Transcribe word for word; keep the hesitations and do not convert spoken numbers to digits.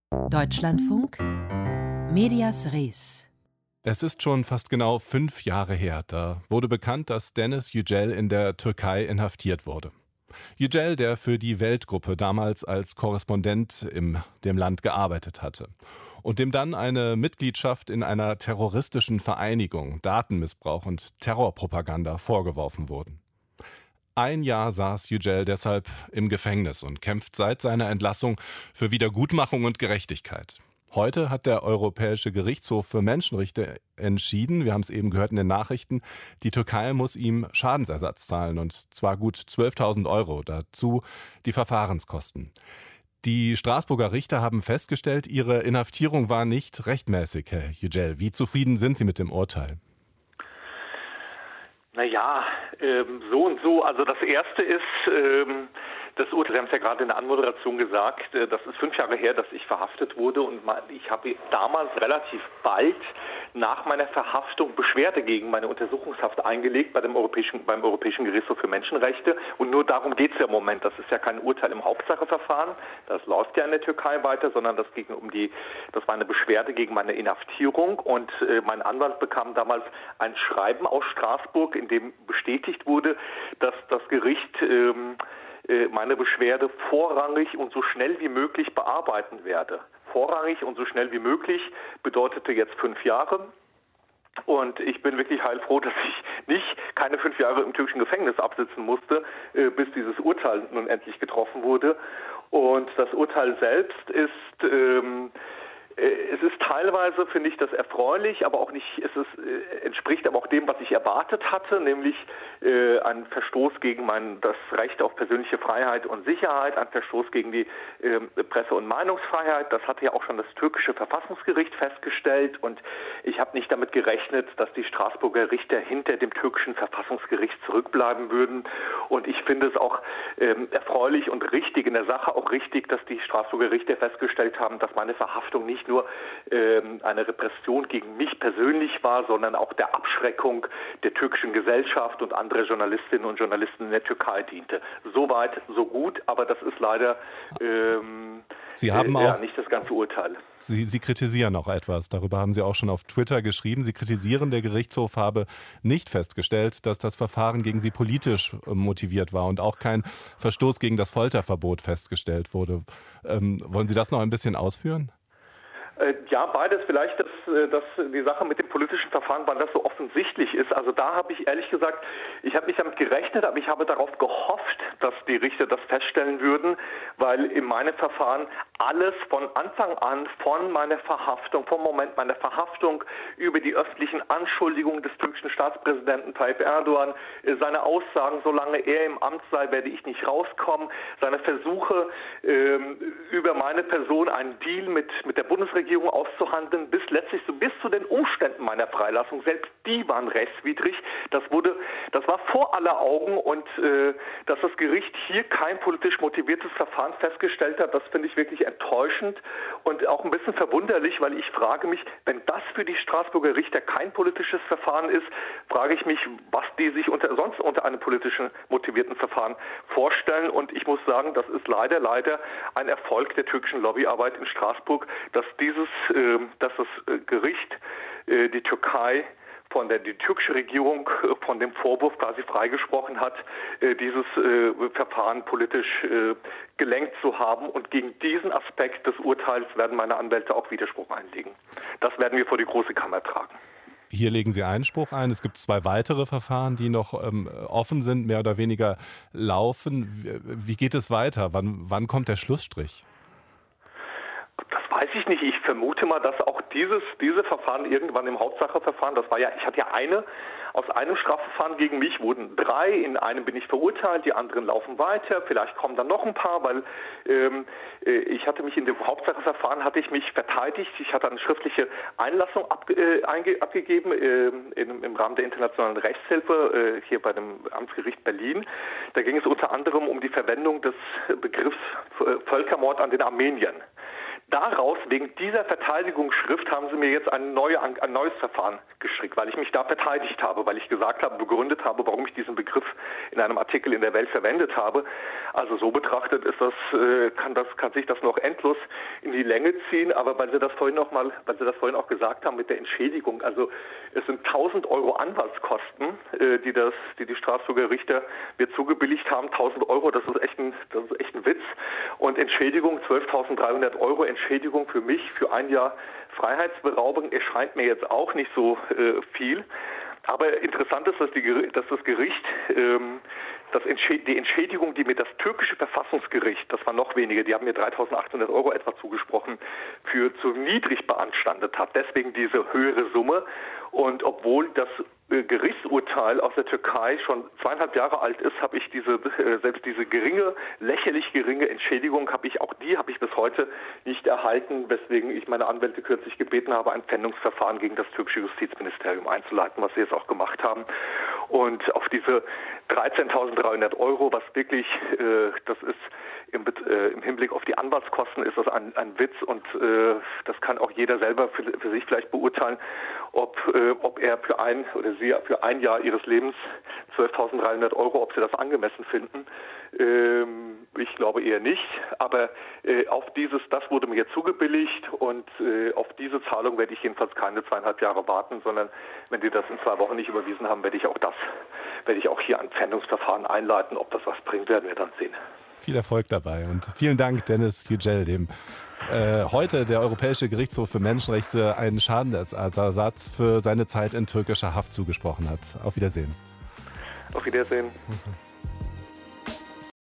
Deutschlandfunk Medias Res. Es ist schon fast genau fünf Jahre her, da wurde bekannt, dass Deniz Yücel in der Türkei inhaftiert wurde. Yücel, der für die Weltgruppe damals als Korrespondent in dem Land gearbeitet hatte und dem dann eine Mitgliedschaft in einer terroristischen Vereinigung, Datenmissbrauch und Terrorpropaganda vorgeworfen wurden. Ein Jahr saß Yücel deshalb im Gefängnis und kämpft seit seiner Entlassung für Wiedergutmachung und Gerechtigkeit. Heute hat der Europäische Gerichtshof für Menschenrechte entschieden, wir haben es eben gehört in den Nachrichten, die Türkei muss ihm Schadensersatz zahlen, und zwar gut zwölftausend Euro, dazu die Verfahrenskosten. Die Straßburger Richter haben festgestellt, ihre Inhaftierung war nicht rechtmäßig, Herr Yücel. Wie zufrieden sind Sie mit dem Urteil? Naja, ähm, so und so. Also das Erste ist, ähm, das Urteil, Sie haben es ja gerade in der Anmoderation gesagt, äh, das ist fünf Jahre her, dass ich verhaftet wurde, und ich habe damals relativ bald nach meiner Verhaftung Beschwerde gegen meine Untersuchungshaft eingelegt bei dem Europäischen, beim Europäischen Gerichtshof für Menschenrechte, und nur darum geht es ja im Moment. Das ist ja kein Urteil im Hauptsacheverfahren, das läuft ja in der Türkei weiter, sondern das ging um die, das war eine Beschwerde gegen meine Inhaftierung, und äh, mein Anwalt bekam damals ein Schreiben aus Straßburg, in dem bestätigt wurde, dass das Gericht ähm, äh, meine Beschwerde vorrangig und so schnell wie möglich bearbeiten werde. Vorrangig und so schnell wie möglich bedeutete jetzt fünf Jahre. Und ich bin wirklich heilfroh, dass ich nicht keine fünf Jahre im türkischen Gefängnis absitzen musste, äh, bis dieses Urteil nun endlich getroffen wurde. Und das Urteil selbst ist... Ähm, Es ist teilweise, finde ich, das erfreulich, aber auch nicht, es ist, äh, entspricht aber auch dem, was ich erwartet hatte, nämlich äh, ein Verstoß gegen mein, das Recht auf persönliche Freiheit und Sicherheit, ein Verstoß gegen die äh, Presse- und Meinungsfreiheit. Das hatte ja auch schon das türkische Verfassungsgericht festgestellt, und ich habe nicht damit gerechnet, dass die Straßburger Richter hinter dem türkischen Verfassungsgericht zurückbleiben würden. Und ich finde es auch ähm, erfreulich und richtig, in der Sache auch richtig, dass die Straßburger Richter festgestellt haben, dass meine Verhaftung nicht nur ähm, eine Repression gegen mich persönlich war, sondern auch der Abschreckung der türkischen Gesellschaft und anderer Journalistinnen und Journalisten in der Türkei diente. Soweit, so gut, aber das ist leider ähm, Sie haben äh, auch, ja, nicht das ganze Urteil. Sie, Sie kritisieren auch etwas, darüber haben Sie auch schon auf Twitter geschrieben. Sie kritisieren, der Gerichtshof habe nicht festgestellt, dass das Verfahren gegen Sie politisch äh, motiviert war und auch kein Verstoß gegen das Folterverbot festgestellt wurde. Ähm, wollen Sie das noch ein bisschen ausführen? Ja, beides. Vielleicht, dass, dass die Sache mit dem politischen Verfahren, weil das so offensichtlich ist. Also da habe ich ehrlich gesagt, ich habe nicht damit gerechnet, aber ich habe darauf gehofft, dass die Richter das feststellen würden, weil in meinem Verfahren alles von Anfang an, von meiner Verhaftung, vom Moment meiner Verhaftung über die öffentlichen Anschuldigungen des türkischen Staatspräsidenten Tayyip Erdogan, seine Aussagen, solange er im Amt sei, werde ich nicht rauskommen, seine Versuche ähm, über meine Person einen Deal mit, mit der Bundesregierung auszuhandeln, bis letztlich so bis zu den Umständen meiner Freilassung, selbst die waren rechtswidrig. Das wurde, das war vor aller Augen, und äh, dass das Gericht hier kein politisch motiviertes Verfahren festgestellt hat, das finde ich wirklich enttäuschend und auch ein bisschen verwunderlich, weil ich frage mich, wenn das für die Straßburger Richter kein politisches Verfahren ist, frage ich mich, was die sich unter, sonst unter einem politischen motivierten Verfahren vorstellen. Und ich muss sagen, das ist leider, leider ein Erfolg der türkischen Lobbyarbeit in Straßburg, dass dieses, äh, dass das äh, Gericht äh, die Türkei von der die türkische Regierung äh, von dem Vorwurf quasi freigesprochen hat, äh, dieses äh, Verfahren politisch äh, gelenkt zu haben. Und gegen diesen Aspekt des Urteils werden meine Anwälte auch Widerspruch einlegen. Das werden wir vor die große Kammer tragen. Hier legen Sie Einspruch ein. Es gibt zwei weitere Verfahren, die noch ähm, offen sind, mehr oder weniger laufen. Wie, wie geht es weiter? Wann, wann kommt der Schlussstrich? Das weiß ich nicht. Ich vermute mal, dass auch dieses diese Verfahren irgendwann im Hauptsacheverfahren, das war ja, ich hatte ja eine, aus einem Strafverfahren gegen mich wurden drei, in einem bin ich verurteilt, die anderen laufen weiter, vielleicht kommen dann noch ein paar, weil ähm, ich hatte mich in dem Hauptsacheverfahren, hatte ich mich verteidigt, ich hatte eine schriftliche Einlassung ab, äh, einge, abgegeben äh, in, im Rahmen der internationalen Rechtshilfe äh, hier bei dem Amtsgericht Berlin. Da ging es unter anderem um die Verwendung des Begriffs Völkermord an den Armeniern. daraus, wegen dieser Verteidigungsschrift, haben sie mir jetzt ein, neue, ein neues Verfahren gestrickt, weil ich mich da verteidigt habe, weil ich gesagt habe, begründet habe, warum ich diesen Begriff in einem Artikel in der Welt verwendet habe. Also so betrachtet ist das, äh, kann das, kann sich das noch endlos in die Länge ziehen. Aber weil Sie das vorhin noch mal, weil Sie das vorhin auch gesagt haben mit der Entschädigung, also es sind tausend Euro Anwaltskosten, äh, die das, die die Straßburger Richter mir zugebilligt haben. tausend Euro, das ist echt ein, das ist echt ein Witz. Und Entschädigung zwölftausenddreihundert Euro Entschädigung für mich für ein Jahr Freiheitsberaubung erscheint mir jetzt auch nicht so äh, viel. Aber interessant ist, dass, die, dass das Gericht, ähm, das Entschäd- die Entschädigung, die mir das türkische Verfassungsgericht, das war noch weniger, die haben mir dreitausendachthundert Euro etwa zugesprochen, für zu niedrig beanstandet hat. Deswegen diese höhere Summe. Und obwohl das äh, Gerichtsurteil aus der Türkei schon zweieinhalb Jahre alt ist, habe ich diese äh, selbst diese geringe, lächerlich geringe Entschädigung, habe ich auch die habe ich bis heute nicht erhalten, weswegen ich meine Anwälte kürzlich gebeten habe, ein Pfändungsverfahren gegen das türkische Justizministerium einzuleiten, was sie jetzt auch gemacht haben. Und auf diese dreizehntausenddreihundert Euro, was wirklich, äh, das ist im, äh, im Hinblick auf die Anwaltskosten ist das ein, ein Witz und äh, das kann auch jeder selber für, für sich vielleicht beurteilen, ob, äh, ob er für ein oder sie für ein Jahr ihres Lebens zwölftausenddreihundert Euro, ob sie das angemessen finden. Ähm, ich glaube eher nicht, aber äh, auf dieses, das wurde mir jetzt zugebilligt und äh, auf diese Zahlung werde ich jedenfalls keine zweieinhalb Jahre warten, sondern wenn die das in zwei Wochen nicht überwiesen haben, werde ich auch das, werde ich auch hier ein Pfändungsverfahren einleiten. Ob das was bringt, werden wir dann sehen. Viel Erfolg dabei und vielen Dank, Deniz Yücel, dem äh, heute der Europäische Gerichtshof für Menschenrechte einen Schadensersatz für seine Zeit in türkischer Haft zugesprochen hat. Auf Wiedersehen. Auf Wiedersehen.